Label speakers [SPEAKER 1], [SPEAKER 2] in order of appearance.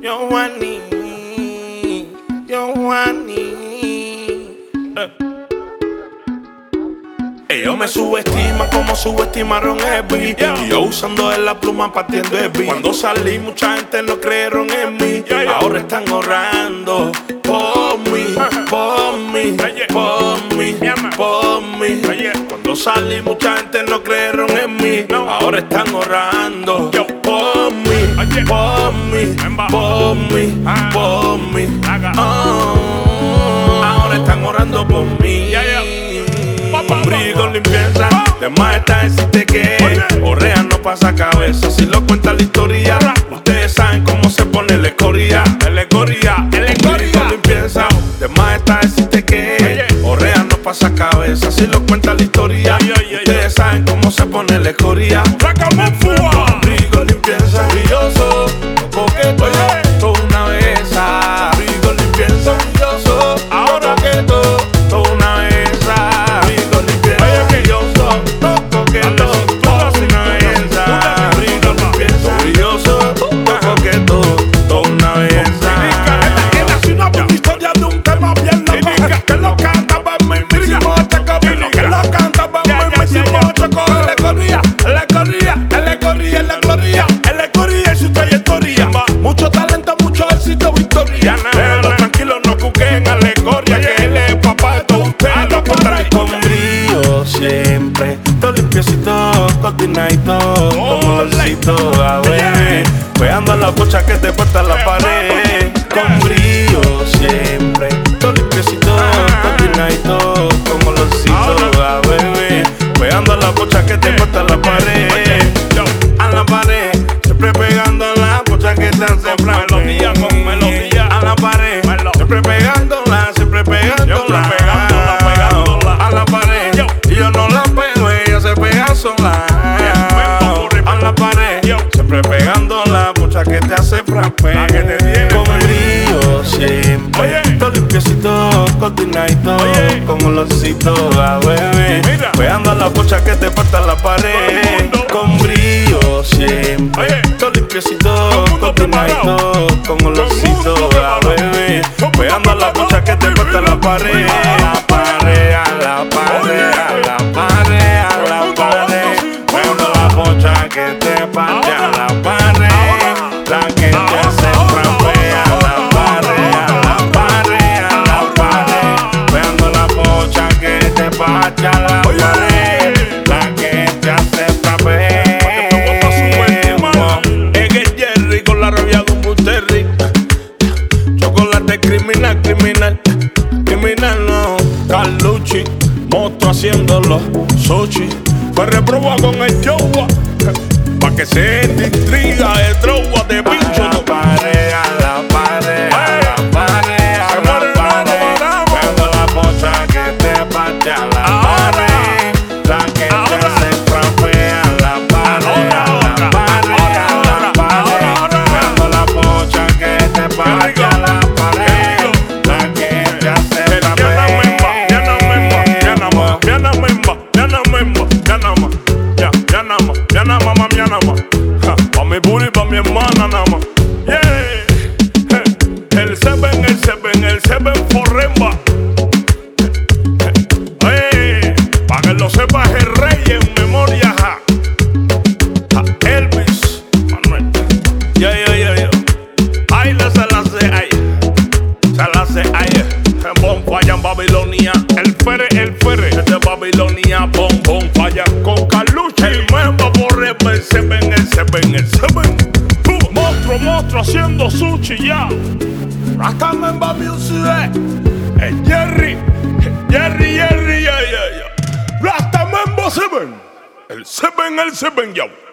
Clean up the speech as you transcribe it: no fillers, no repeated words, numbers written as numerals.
[SPEAKER 1] Giovanni, Giovanni. Ellos me subestiman como subestimaron Evi. Y yo usando de la pluma partiendo Evi. Cuando salí mucha gente no creyeron en mí. Ahora están ahorrando por mí, por mí, por mí, por mí. Cuando salí mucha gente no creyeron en mí. Ahora están ahorrando por mí, por mí, por mí, por mí. Ahora están orando por mí. Con brillo y con limpieza, de más está decirte que Orrea no pasa cabeza. Si lo cuenta la historia, ustedes saben cómo se pone la escoria. El escoria, el escoria. Con limpieza, de más está decirte que Orrea no pasa cabeza. Si lo cuenta la historia, ustedes saben cómo se pone la escoria. Con brillo y con limpieza, brilloso, coqueto, toda una besa. Brillo y con limpieza, brilloso, ahora que toda una besa. Mucho talento, mucho éxito, victoria. Pero tranquilo, no cuquen a la escoria, que él es papá de todos ustedes. Con brillo siempre, todo limpiecito, coordinadito, como olorcito a bebé. Pegando la bocha que te puesta en la pared. Con brillo siempre, todo limpiecito, coordinadito, como olorcito a bebé. Pegando la bocha que te puesta en la pared. A la pared, siempre pegando la bocha que te hace melodía con melodía. A la pared, siempre pegándola, siempre pegándola, pegándola a la pared. Y yo no la pego, ella se pega sola. A la pared, siempre pegándola, bocha que te hace frappé. Con brillo siempre, todo limpiecito, coordinadito, con olorcito a bebé. Pegando la bocha que te falta en la pared. Con brillo siempre, todo limpiecito, coordinadito, con olorcito a bebé. Pegando la bocha que te falta en la pared. A la pared, a la pared, a la pared, a la pared. Pegando la bocha que te parte a la pared. La que te hace frappé a la pared, a la pared, a la pared. Pegando la bocha que te parte a la pared. La que te hace frappé. Es que Jerry con la rabia de un Busterri. Chocolate criminal, criminal, criminal no. Carlucci, monstruo haciéndolo, sushi. Me reproba con el Jowa, pa' que se intriga de droga de pincho. A la pared, a la pared, a la pared, a la pared. Cuando la bocha que te parte a la pared. La que te hace frappé a la pared, a la pared, a la pared. Cuando la bocha que te parte a la pared. La que te hace frappé. Pa' mi booty, pa' mi hermana nada más. Yeah. El Seven forever. Hey, pa' que lo sepas, el rey en memoria a Elvis Manuel. Yeah. Ay, se la sé, ay. Se la sé, ay. Bom falla en Babilonia. El Fere. Desde Babilonia, bom falla. Con Carlucci, el Memba forever. El Seven. Monstruo haciendo sushi ya. Rasta Memba Music. El Jerry, yeah. Rasta Memba Seven. El Seven, yo.